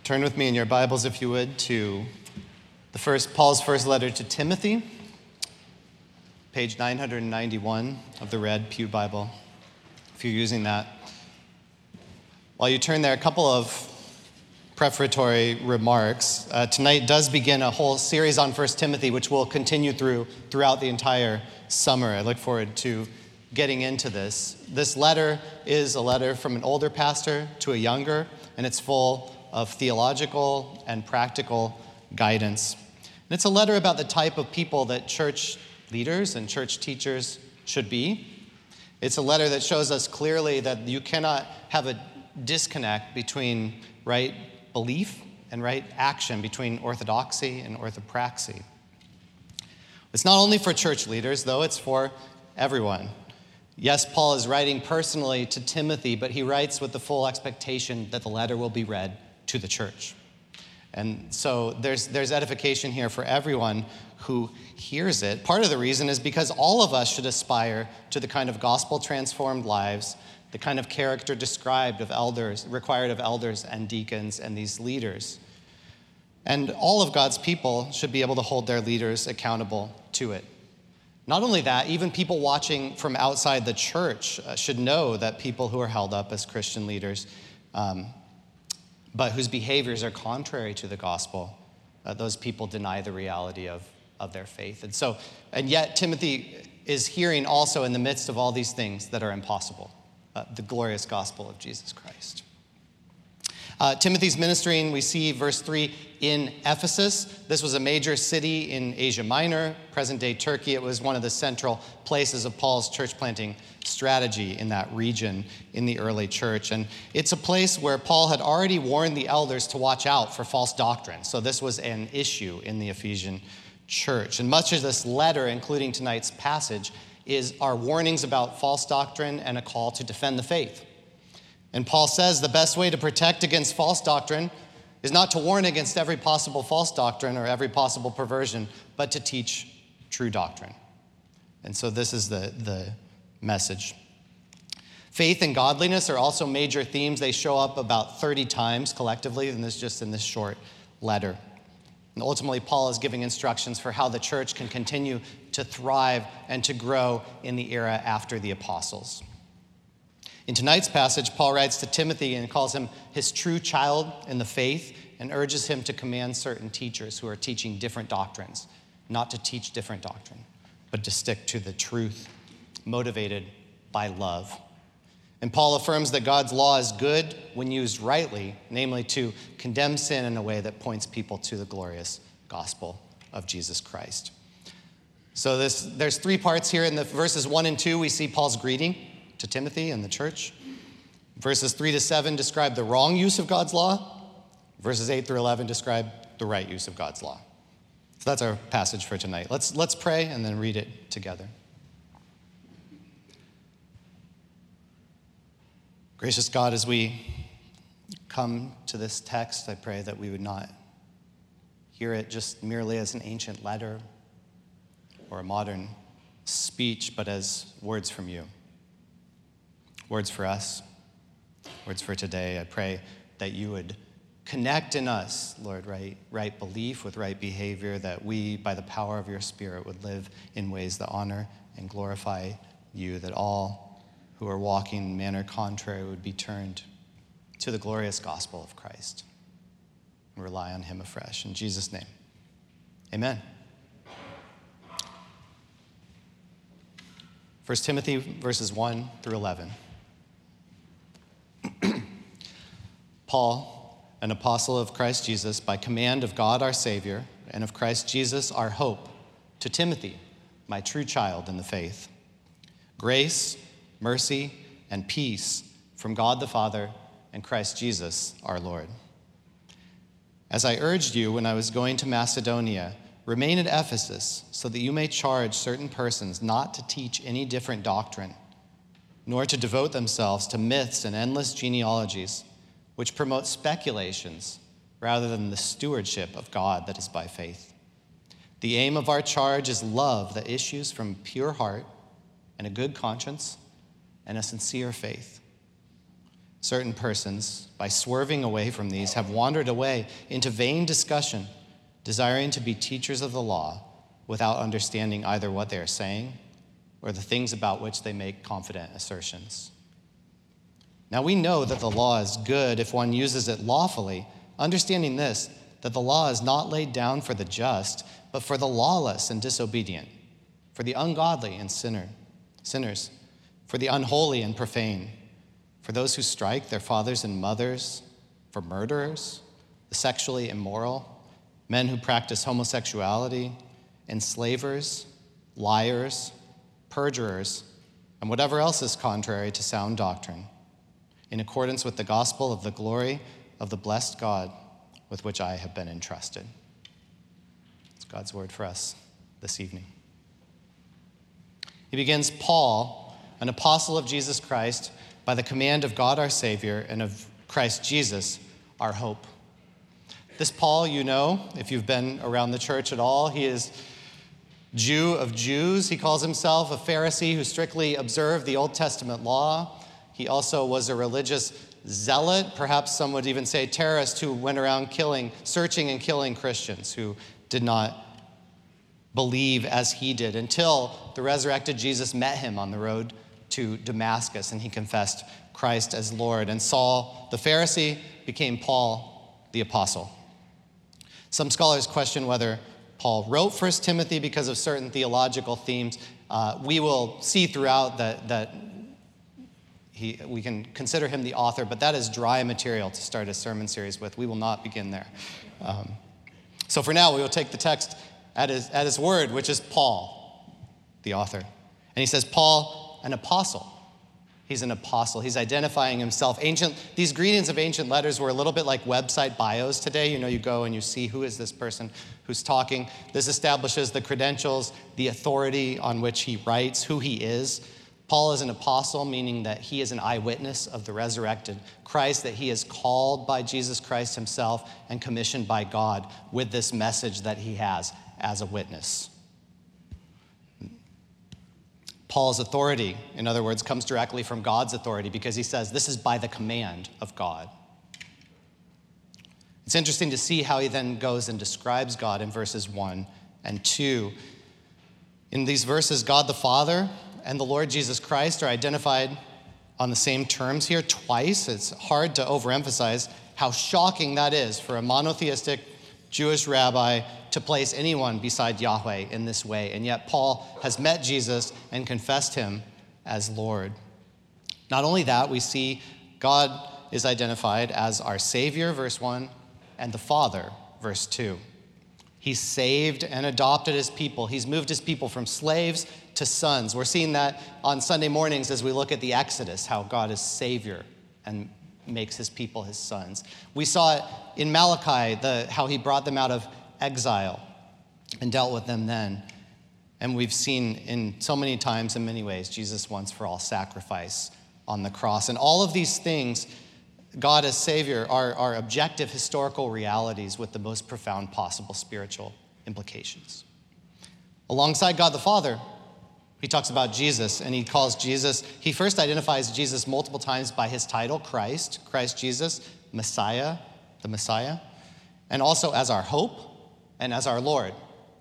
Turn with me in your Bibles, if you would, to Paul's first letter to Timothy, page 991 of the Red Pew Bible, if you're using that. While you turn there, a couple of prefatory remarks. Tonight does begin a whole series on 1 Timothy, which will continue throughout the entire summer. I look forward to getting into this. This letter is a letter from an older pastor to a younger, and it's full of theological and practical guidance. And it's a letter about the type of people that church leaders and church teachers should be. It's a letter that shows us clearly that you cannot have a disconnect between right belief and right action, between orthodoxy and orthopraxy. It's not only for church leaders, though, it's for everyone. Yes, Paul is writing personally to Timothy, but he writes with the full expectation that the letter will be read to the church. And so there's edification here for everyone who hears it. Part of the reason is because all of us should aspire to the kind of gospel-transformed lives, the kind of character required of elders and deacons and these leaders. And all of God's people should be able to hold their leaders accountable to it. Not only that, even people watching from outside the church should know that people who are held up as Christian leaders, but whose behaviors are contrary to the gospel, those people deny the reality of their faith. And yet Timothy is hearing also in the midst of all these things that are impossible, the glorious gospel of Jesus Christ. Timothy's ministering, we see verse 3, in Ephesus. This was a major city in Asia Minor, present-day Turkey. It was one of the central places of Paul's church planting strategy in that region in the early church. And it's a place where Paul had already warned the elders to watch out for false doctrine. So this was an issue in the Ephesian church. And much of this letter, including tonight's passage, are warnings about false doctrine and a call to defend the faith. And Paul says the best way to protect against false doctrine is not to warn against every possible false doctrine or every possible perversion, but to teach true doctrine. And so this is the message. Faith and godliness are also major themes. They show up about 30 times collectively in this short letter. And ultimately, Paul is giving instructions for how the church can continue to thrive and to grow in the era after the apostles. In tonight's passage, Paul writes to Timothy and calls him his true child in the faith and urges him to command certain teachers who are teaching different doctrines, not to teach different doctrine, but to stick to the truth, motivated by love. And Paul affirms that God's law is good when used rightly, namely to condemn sin in a way that points people to the glorious gospel of Jesus Christ. So there's three parts here. In the verses 1 and 2, we see Paul's greeting to Timothy and the church. Verses 3 to 7 describe the wrong use of God's law. Verses 8 through 11 describe the right use of God's law. So that's our passage for tonight. Let's pray and then read it together. Gracious God, as we come to this text, I pray that we would not hear it just merely as an ancient letter or a modern speech, but as words from you. Words for us, words for today. I pray that you would connect in us, Lord, right belief with right behavior, that we, by the power of your Spirit, would live in ways that honor and glorify you, that all who are walking in manner contrary would be turned to the glorious gospel of Christ and rely on him afresh. In Jesus' name, amen. 1 Timothy verses 1 through 11. Paul, an apostle of Christ Jesus, by command of God our Savior and of Christ Jesus our hope, to Timothy, my true child in the faith. Grace, mercy, and peace from God the Father and Christ Jesus our Lord. As I urged you when I was going to Macedonia, remain at Ephesus so that you may charge certain persons not to teach any different doctrine, nor to devote themselves to myths and endless genealogies, which promote speculations rather than the stewardship of God that is by faith. The aim of our charge is love that issues from pure heart and a good conscience and a sincere faith. Certain persons, by swerving away from these, have wandered away into vain discussion, desiring to be teachers of the law without understanding either what they are saying or the things about which they make confident assertions. Now we know that the law is good if one uses it lawfully, understanding this, that the law is not laid down for the just, but for the lawless and disobedient, for the ungodly and sinners, for the unholy and profane, for those who strike their fathers and mothers, for murderers, the sexually immoral, men who practice homosexuality, enslavers, liars, perjurers, and whatever else is contrary to sound doctrine, in accordance with the gospel of the glory of the blessed God with which I have been entrusted. It's God's word for us this evening. He begins, Paul, an apostle of Jesus Christ, by the command of God our Savior and of Christ Jesus, our hope. This Paul, you know, if you've been around the church at all, he is Jew of Jews. He calls himself a Pharisee who strictly observed the Old Testament law. He also was a religious zealot, perhaps some would even say terrorist, who went around searching and killing Christians who did not believe as he did until the resurrected Jesus met him on the road to Damascus, and he confessed Christ as Lord. And Saul, the Pharisee, became Paul, the apostle. Some scholars question whether Paul wrote 1 Timothy because of certain theological themes. We will see throughout that we can consider him the author, but that is dry material to start a sermon series with. We will not begin there. So for now, we will take the text at his word, which is Paul, the author. And he says, Paul, an apostle. He's an apostle. He's identifying himself. These greetings of ancient letters were a little bit like website bios today. You know, you go and you see who is this person who's talking. This establishes the credentials, the authority on which he writes, who he is. Paul is an apostle, meaning that he is an eyewitness of the resurrected Christ, that he is called by Jesus Christ himself and commissioned by God with this message that he has as a witness. Paul's authority, in other words, comes directly from God's authority because he says this is by the command of God. It's interesting to see how he then goes and describes God in verses 1 and 2. In these verses, God the Father and the Lord Jesus Christ are identified on the same terms here twice. It's hard to overemphasize how shocking that is for a monotheistic Jewish rabbi to place anyone beside Yahweh in this way. And yet Paul has met Jesus and confessed him as Lord. Not only that, we see God is identified as our Savior, verse 1, and the Father, verse 2. He's saved and adopted his people. He's moved his people from slaves to sons. We're seeing that on Sunday mornings as we look at the Exodus, how God is Savior and makes his people his sons. We saw it in Malachi, how he brought them out of exile and dealt with them then. And we've seen in so many times, in many ways, Jesus once for all sacrifice on the cross. And all of these things, God as Savior, are objective historical realities with the most profound possible spiritual implications. Alongside God the Father, he talks about Jesus, and he first identifies Jesus multiple times by his title, Christ Jesus, Messiah, the Messiah, and also as our hope and as our Lord.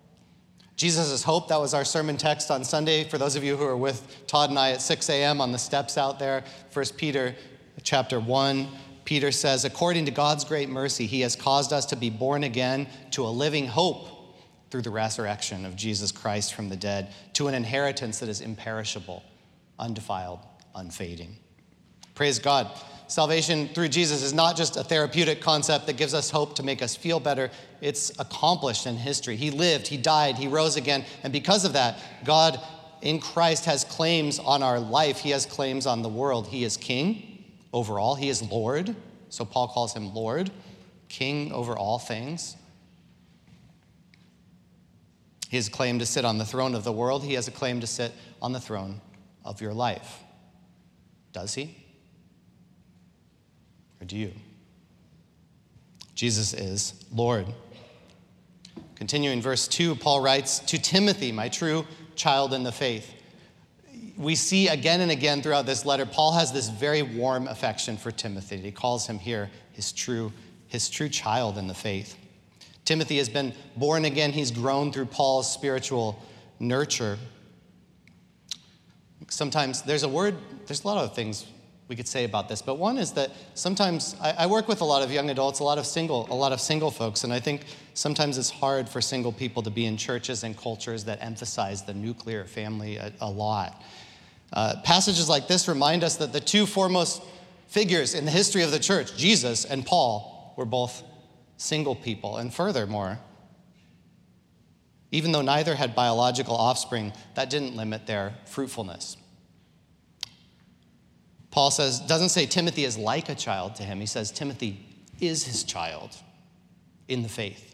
Jesus' hope, that was our sermon text on Sunday. For those of you who are with Todd and I at 6 a.m. on the steps out there, 1 Peter chapter 1, Peter says, according to God's great mercy, he has caused us to be born again to a living hope through the resurrection of Jesus Christ from the dead, to an inheritance that is imperishable, undefiled, unfading. Praise God. Salvation through Jesus is not just a therapeutic concept that gives us hope to make us feel better. It's accomplished in history. He lived, he died, he rose again. And because of that, God in Christ has claims on our life. He has claims on the world. He is king over all. He is Lord. So Paul calls him Lord, king over all things. He has a claim to sit on the throne of the world. He has a claim to sit on the throne of your life. Does he? Or do you? Jesus is Lord. Continuing verse 2, Paul writes, to Timothy, my true child in the faith. we see again and again throughout this letter, Paul has this very warm affection for Timothy. He calls him here his true child in the faith. Timothy has been born again. He's grown through Paul's spiritual nurture. Sometimes there's a lot of things we could say about this, but one is that sometimes I work with a lot of young adults, a lot of single folks, and I think sometimes it's hard for single people to be in churches and cultures that emphasize the nuclear family a lot. Passages like this remind us that the two foremost figures in the history of the church, Jesus and Paul, were both single people. And furthermore, even though neither had biological offspring, that didn't limit their fruitfulness. Paul doesn't say Timothy is like a child to him. He says Timothy is his child in the faith.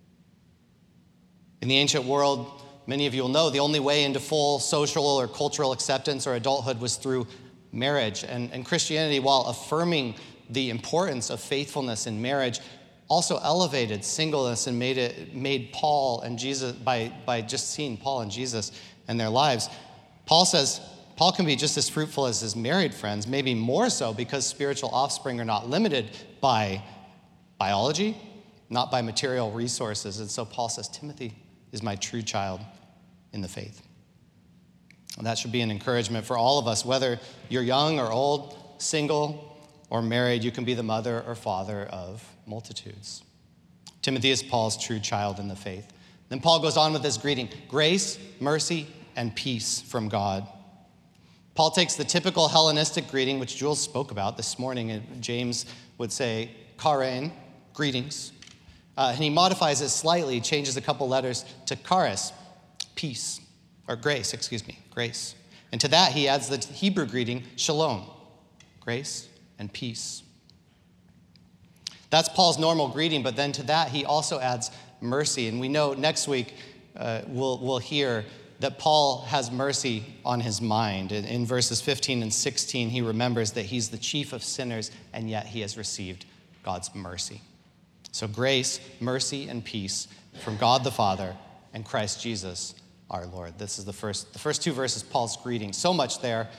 In the ancient world, many of you will know, the only way into full social or cultural acceptance or adulthood was through marriage. And Christianity, while affirming the importance of faithfulness in marriage, also elevated singleness and made Paul and Jesus, by just seeing Paul and Jesus and their lives. Paul says Paul can be just as fruitful as his married friends, maybe more so, because spiritual offspring are not limited by biology, not by material resources. And so Paul says, Timothy is my true child in the faith. And that should be an encouragement for all of us, whether you're young or old, single or married. You can be the mother or father of multitudes. Timothy is Paul's true child in the faith. Then Paul goes on with this greeting: grace, mercy, and peace from God. Paul takes the typical Hellenistic greeting, which Jules spoke about this morning, and James would say, chairein, greetings. And he modifies it slightly, changes a couple letters to charis, peace, or grace. And to that he adds the Hebrew greeting, shalom, grace and peace. That's Paul's normal greeting, but then to that he also adds mercy. And we know next week we'll hear that Paul has mercy on his mind. In verses 15 and 16, he remembers that he's the chief of sinners, and yet he has received God's mercy. So grace, mercy, and peace from God the Father and Christ Jesus our Lord. This is the first two verses, Paul's greeting. So much there.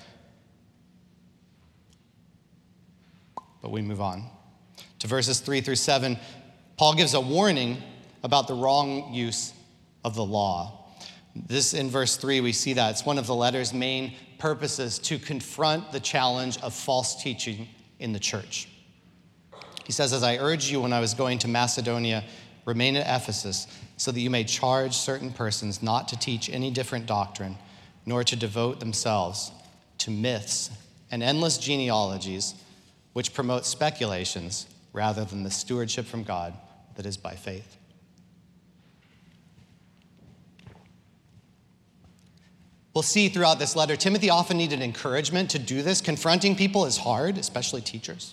But we move on to verses 3 through 7. Paul gives a warning about the wrong use of the law. This, in verse 3, we see that. It's one of the letter's main purposes, to confront the challenge of false teaching in the church. He says, as I urged you when I was going to Macedonia, remain at Ephesus, so that you may charge certain persons not to teach any different doctrine, nor to devote themselves to myths and endless genealogies, which promote speculations rather than the stewardship from God that is by faith. We'll see throughout this letter, Timothy often needed encouragement to do this. Confronting people is hard, especially teachers.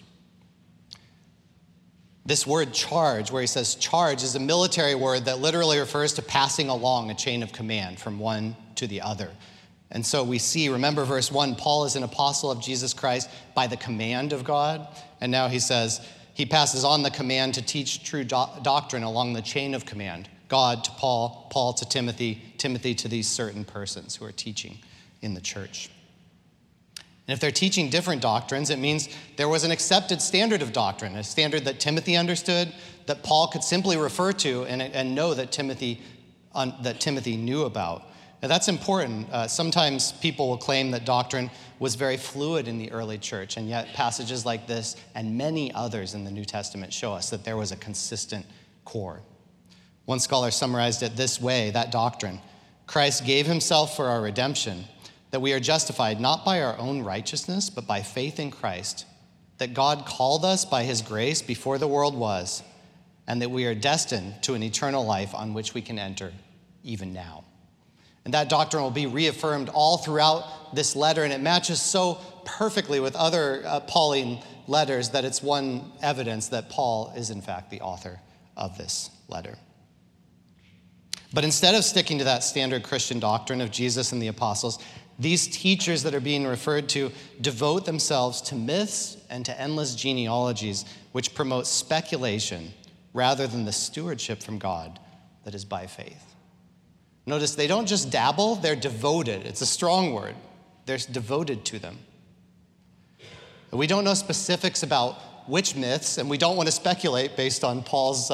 This word charge, where he says charge, is a military word that literally refers to passing along a chain of command from one to the other. And so we see, remember verse 1, Paul is an apostle of Jesus Christ by the command of God. And now he says he passes on the command to teach true doctrine along the chain of command. God to Paul, Paul to Timothy, Timothy to these certain persons who are teaching in the church. And if they're teaching different doctrines, it means there was an accepted standard of doctrine, a standard that Timothy understood, that Paul could simply refer to and know that Timothy knew about. Now that's important. Sometimes people will claim that doctrine was very fluid in the early church, and yet passages like this and many others in the New Testament show us that there was a consistent core. One scholar summarized it this way, that doctrine: Christ gave himself for our redemption, that we are justified not by our own righteousness, but by faith in Christ, that God called us by his grace before the world was, and that we are destined to an eternal life on which we can enter even now. And that doctrine will be reaffirmed all throughout this letter, and it matches so perfectly with other Pauline letters that it's one evidence that Paul is in fact the author of this letter. But instead of sticking to that standard Christian doctrine of Jesus and the apostles, these teachers that are being referred to devote themselves to myths and to endless genealogies, which promote speculation rather than the stewardship from God that is by faith. Notice they don't just dabble, they're devoted. It's a strong word. They're devoted to them. We don't know specifics about which myths, and we don't want to speculate based on Paul's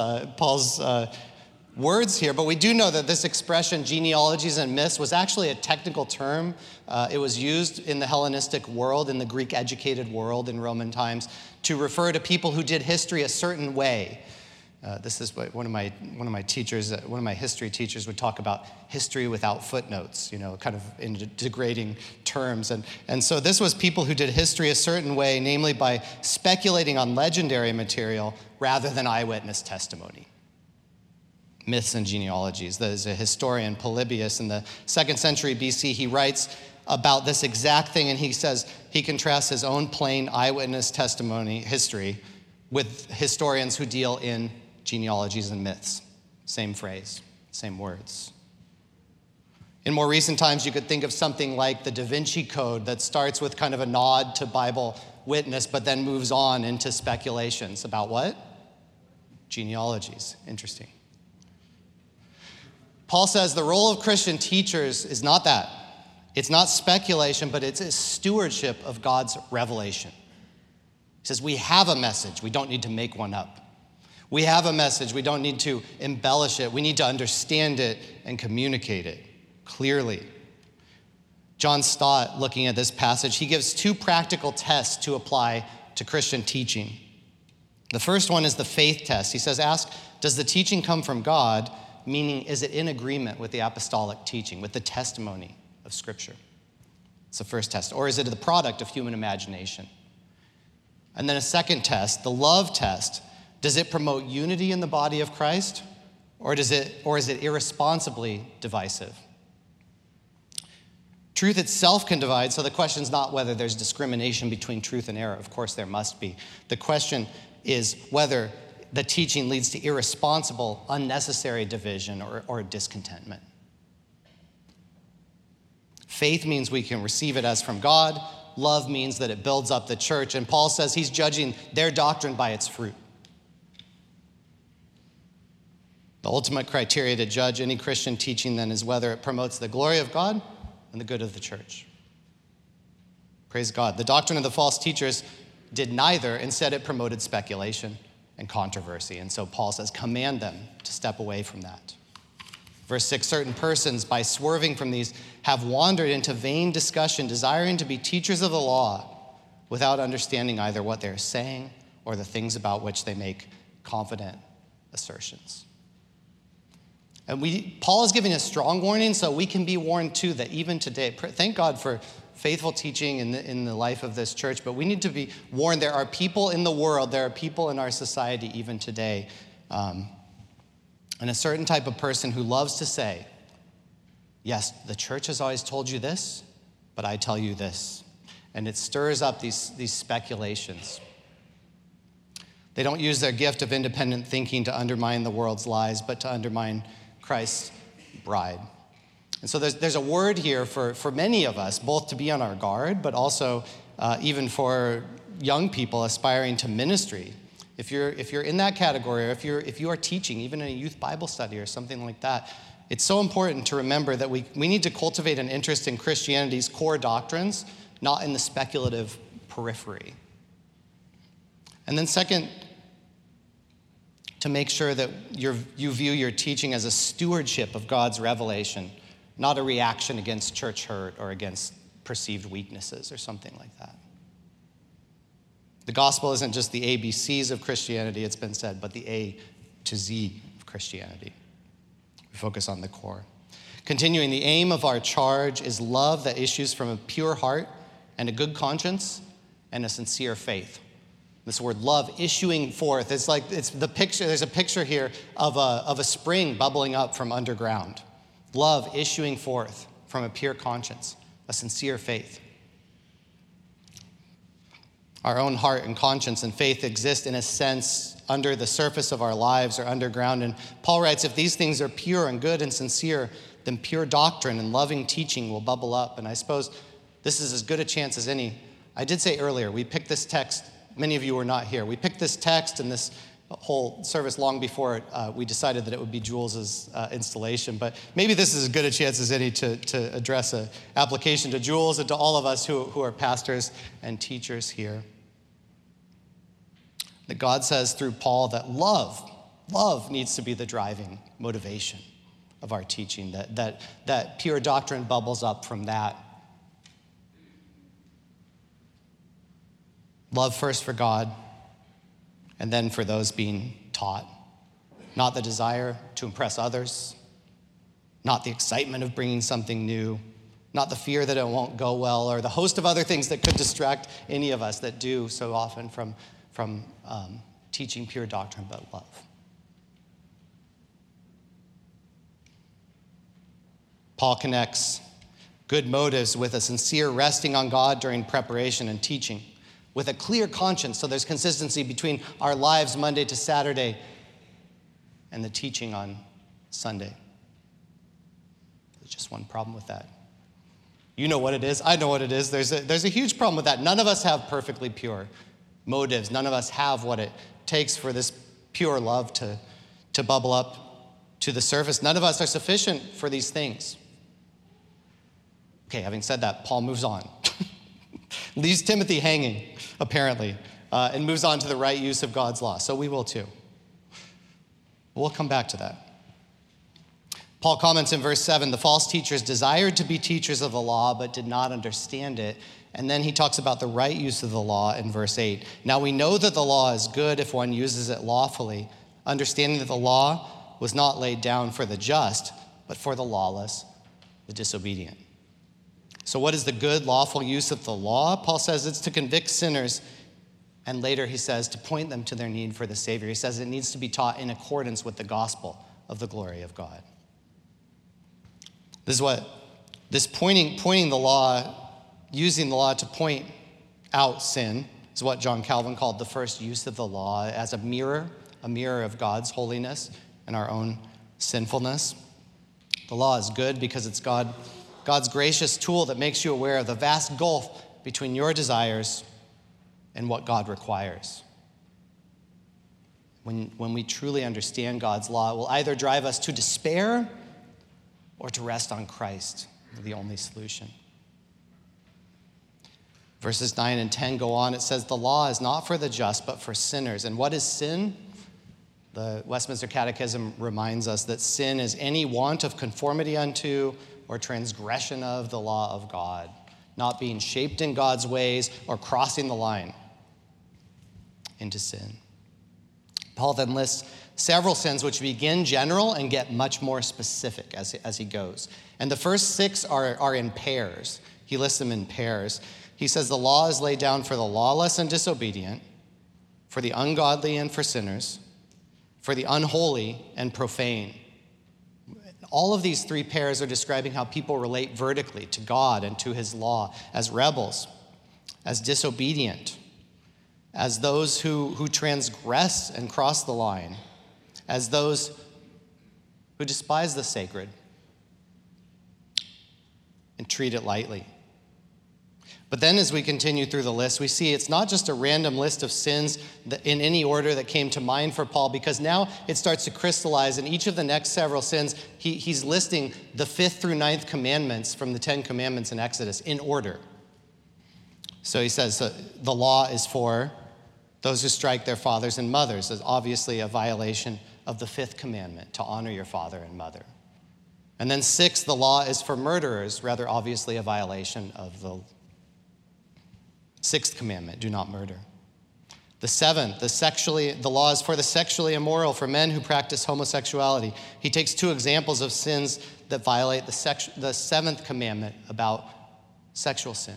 words here, but we do know that this expression, genealogies and myths, was actually a technical term. It was used in the Hellenistic world, in the Greek-educated world in Roman times, to refer to people who did history a certain way. This is what one of my teachers, one of my history teachers would talk about history without footnotes, kind of in degrading terms. And so this was people who did history a certain way, namely by speculating on legendary material rather than eyewitness testimony. Myths and genealogies. There's a historian, Polybius, in the 2nd century BC. He writes about this exact thing, and he says he contrasts his own plain eyewitness testimony history with historians who deal in genealogies and myths. Same phrase, same words. In more recent times, you could think of something like the Da Vinci Code that starts with kind of a nod to Bible witness, but then moves on into speculations about what? Genealogies. Interesting. Paul says the role of Christian teachers is not that. It's not speculation, but it's a stewardship of God's revelation. He says we have a message. We don't need to make one up. We have a message. We don't need to embellish it. We need to understand it and communicate it clearly. John Stott, looking at this passage, he gives 2 practical tests to apply to Christian teaching. The first one is the faith test. He says, ask, does the teaching come from God? Meaning, is it in agreement with the apostolic teaching, with the testimony of Scripture? It's the first test. Or is it the product of human imagination? And then a second test, the love test. Does it promote unity in the body of Christ? Or is it irresponsibly divisive? Truth itself can divide, so the question is not whether there's discrimination between truth and error. Of course, there must be. The question is whether the teaching leads to irresponsible, unnecessary division or discontentment. Faith means we can receive it as from God. Love means that it builds up the church. And Paul says he's judging their doctrine by its fruit. The ultimate criteria to judge any Christian teaching then is whether it promotes the glory of God and the good of the church. Praise God. The doctrine of the false teachers did neither. Instead, it promoted speculation and controversy. And so Paul says, command them to step away from that. Verse 6, certain persons, by swerving from these, have wandered into vain discussion, desiring to be teachers of the law without understanding either what they're saying or the things about which they make confident assertions. And Paul is giving a strong warning, so we can be warned too that even today, thank God for faithful teaching in the life of this church, but we need to be warned there are people in the world, there are people in our society even today, and a certain type of person who loves to say, yes, the church has always told you this, but I tell you this. And it stirs up these speculations. They don't use their gift of independent thinking to undermine the world's lies, but to undermine Christ's bride. And so there's a word here for many of us, both to be on our guard, but also even for young people aspiring to ministry. If you're in that category, or if you are teaching, even in a youth Bible study or something like that, it's so important to remember that we need to cultivate an interest in Christianity's core doctrines, not in the speculative periphery. And then second, to make sure that you view your teaching as a stewardship of God's revelation, not a reaction against church hurt or against perceived weaknesses or something like that. The gospel isn't just the ABCs of Christianity, it's been said, but the A to Z of Christianity. We focus on the core. Continuing, the aim of our charge is love that issues from a pure heart and a good conscience and a sincere faith. This word love issuing forth, it's the picture, there's a picture here of a spring bubbling up from underground. Love issuing forth from a pure conscience, a sincere faith. Our own heart and conscience and faith exist in a sense under the surface of our lives or underground. And Paul writes, if these things are pure and good and sincere, then pure doctrine and loving teaching will bubble up. And I suppose this is as good a chance as any. I did say earlier, we picked this text. Many of you were not here. We picked this text and this whole service long before we decided that it would be Jules's installation. But maybe this is as good a chance as any to address an application to Jules and to all of us who are pastors and teachers here. That God says through Paul that love needs to be the driving motivation of our teaching, that pure doctrine bubbles up from that. Love first for God, and then for those being taught. Not the desire to impress others, not the excitement of bringing something new, not the fear that it won't go well, or the host of other things that could distract any of us that do so often from teaching pure doctrine, but love. Paul connects good motives with a sincere resting on God during preparation and teaching, with a clear conscience, so there's consistency between our lives Monday to Saturday and the teaching on Sunday. There's just one problem with that. You know what it is. I know what it is. There's a huge problem with that. None of us have perfectly pure motives. None of us have what it takes for this pure love to bubble up to the surface. None of us are sufficient for these things. Okay, having said that, Paul moves on. Leaves Timothy hanging, apparently, and moves on to the right use of God's law. So we will too. We'll come back to that. Paul comments in verse 7, the false teachers desired to be teachers of the law, but did not understand it. And then he talks about the right use of the law in verse 8. Now we know that the law is good if one uses it lawfully, understanding that the law was not laid down for the just, but for the lawless, the disobedient. So what is the good, lawful use of the law? Paul says it's to convict sinners, and later he says to point them to their need for the Savior. He says it needs to be taught in accordance with the gospel of the glory of God. This pointing the law, using the law to point out sin, is what John Calvin called the first use of the law as a mirror of God's holiness and our own sinfulness. The law is good because it's God's gracious tool that makes you aware of the vast gulf between your desires and what God requires. When we truly understand God's law, it will either drive us to despair or to rest on Christ, the only solution. Verses 9 and 10 go on. It says, the law is not for the just, but for sinners. And what is sin? The Westminster Catechism reminds us that sin is any want of conformity unto or transgression of the law of God, not being shaped in God's ways or crossing the line into sin. Paul then lists several sins which begin general and get much more specific as he goes. And the first 6 are in pairs. He lists them in pairs. He says the law is laid down for the lawless and disobedient, for the ungodly and for sinners, for the unholy and profane. All of these 3 pairs are describing how people relate vertically to God and to his law as rebels, as disobedient, as those who transgress and cross the line, as those who despise the sacred and treat it lightly. But then as we continue through the list, we see it's not just a random list of sins in any order that came to mind for Paul, because now it starts to crystallize. In each of the next several sins, he's listing the 5th through 9th commandments from the 10 commandments in Exodus in order. So he says the law is for those who strike their fathers and mothers. Is obviously a violation of the 5th commandment, to honor your father and mother. And then 6, the law is for murderers, rather obviously a violation of the 6th commandment, do not murder. The 7th, the law is for the sexually immoral, for men who practice homosexuality. He takes 2 examples of sins that violate the 7th commandment about sexual sin.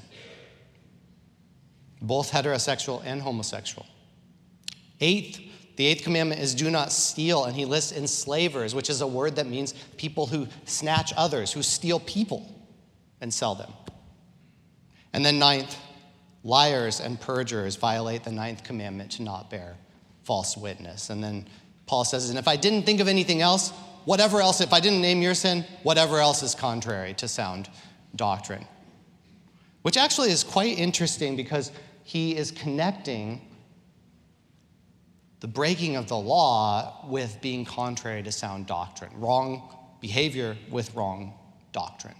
Both heterosexual and homosexual. 8th, the 8th commandment is do not steal, and he lists enslavers, which is a word that means people who snatch others, who steal people and sell them. And then 9th, liars and perjurers violate the 9th commandment to not bear false witness. And then Paul says, and if I didn't think of anything else, whatever else, if I didn't name your sin, whatever else is contrary to sound doctrine. Which actually is quite interesting because he is connecting the breaking of the law with being contrary to sound doctrine, wrong behavior with wrong doctrine.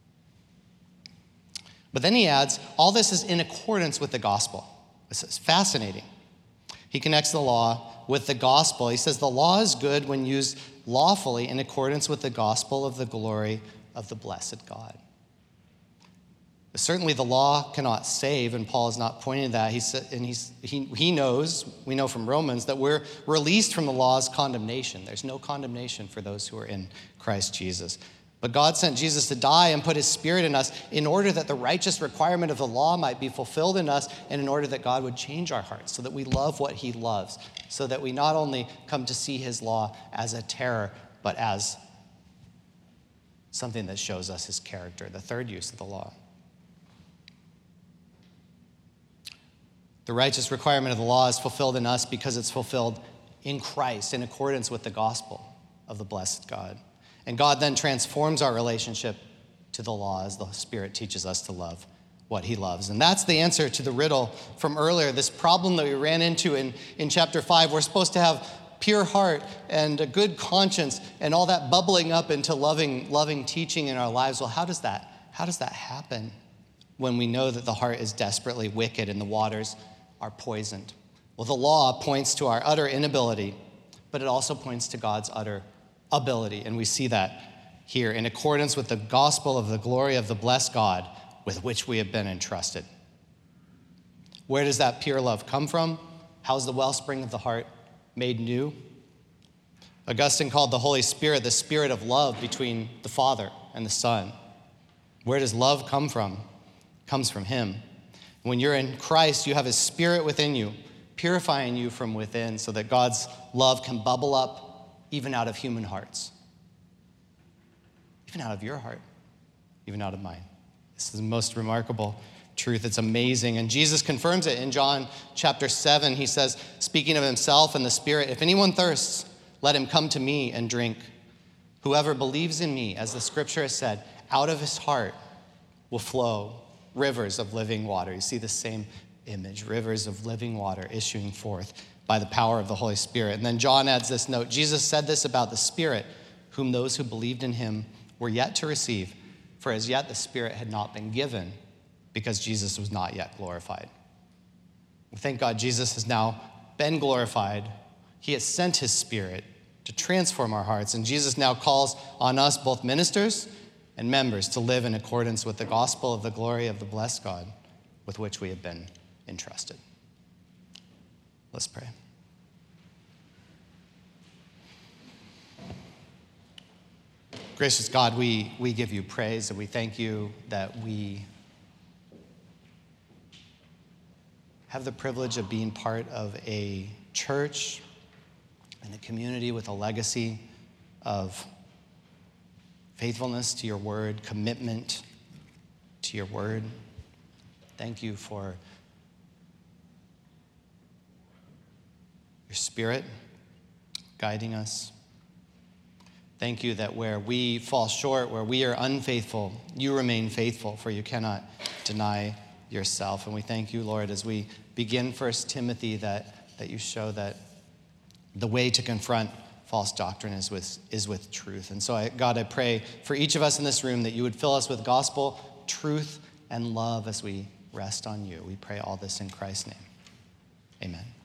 But then he adds, all this is in accordance with the gospel. This is fascinating. He connects the law with the gospel. He says the law is good when used lawfully in accordance with the gospel of the glory of the blessed God. Certainly the law cannot save, and Paul is not pointing to that. He knows, we know from Romans, that we're released from the law's condemnation. There's no condemnation for those who are in Christ Jesus. But God sent Jesus to die and put his Spirit in us in order that the righteous requirement of the law might be fulfilled in us, and in order that God would change our hearts so that we love what he loves, so that we not only come to see his law as a terror, but as something that shows us his character, the third use of the law. The righteous requirement of the law is fulfilled in us because it's fulfilled in Christ in accordance with the gospel of the blessed God. And God then transforms our relationship to the law as the Spirit teaches us to love what he loves. And that's the answer to the riddle from earlier, this problem that we ran into in chapter 5. We're supposed to have pure heart and a good conscience and all that bubbling up into loving teaching in our lives. Well, how does that happen when we know that the heart is desperately wicked and the waters are poisoned? Well, the law points to our utter inability, but it also points to God's utter ability. And we see that here in accordance with the gospel of the glory of the blessed God with which we have been entrusted. Where does that pure love come from? How's the wellspring of the heart made new? Augustine called the Holy Spirit the spirit of love between the Father and the Son. Where does love come from? It comes from him. When you're in Christ, you have his Spirit within you, purifying you from within so that God's love can bubble up even out of human hearts, even out of your heart, even out of mine. This is the most remarkable truth. It's amazing. And Jesus confirms it in John chapter 7. He says, speaking of himself and the Spirit, if anyone thirsts, let him come to me and drink. Whoever believes in me, as the scripture has said, out of his heart will flow rivers of living water. You see the same image, rivers of living water issuing forth by the power of the Holy Spirit. And then John adds this note. Jesus said this about the Spirit, whom those who believed in him were yet to receive, for as yet the Spirit had not been given because Jesus was not yet glorified. Thank God Jesus has now been glorified. He has sent his Spirit to transform our hearts, and Jesus now calls on us, both ministers and members, to live in accordance with the gospel of the glory of the blessed God with which we have been entrusted. Let's pray. Gracious God, we give you praise, and we thank you that we have the privilege of being part of a church and a community with a legacy of faithfulness to your word, commitment to your word. Thank you for your Spirit guiding us. Thank you that where we fall short, where we are unfaithful, you remain faithful, for you cannot deny yourself. And we thank you, Lord, as we begin 1 Timothy, that you show that the way to confront false doctrine is with truth. And so, God, I pray for each of us in this room that you would fill us with gospel, truth, and love as we rest on you. We pray all this in Christ's name. Amen.